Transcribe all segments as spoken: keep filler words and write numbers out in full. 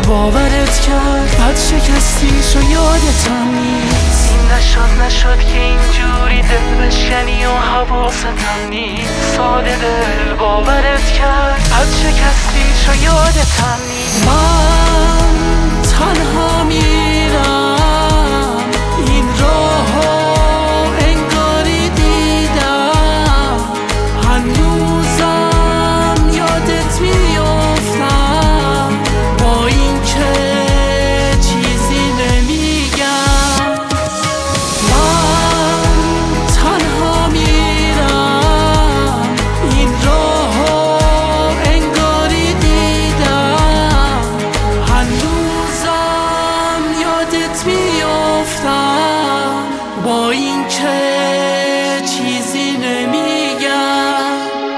باورت کرد بعد شکستیش و یادتم نیست. این نشد نشد که اینجوری دل بشکنی و حواستم نیست. ساده دل باورت کرد بعد شکستیش و یادتم نیست. من تنها میرم این راهو انگاری دیدم، هنوزم یادت میافتم با این که چیزی نمیگم. من تنها میرم این راهو انگاری دیدم، هنوزم یادت میافتم با این که چیزی نمیگم.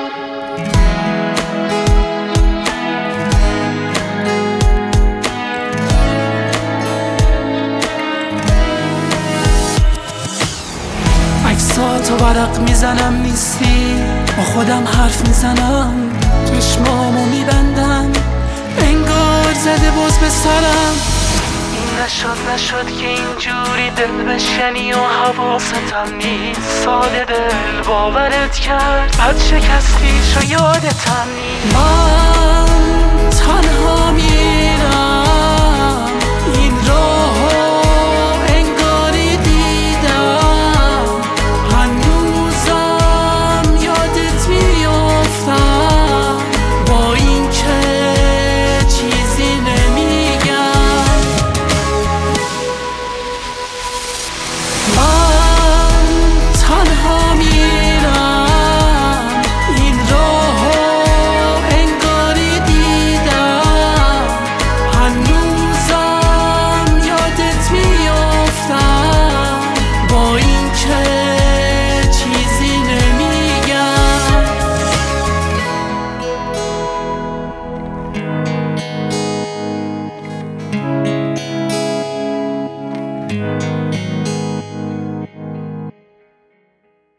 عکساتو ورق میزنم نیستی، با خودم حرف میزنم، چشمامو میبندم انگار زده باز به سرم. این نشد نشد که اینجوری دل بشکنی و حواستم نیست. ساده دل باورت کرد بعد شکستیش و یادتم نیست. من تنها می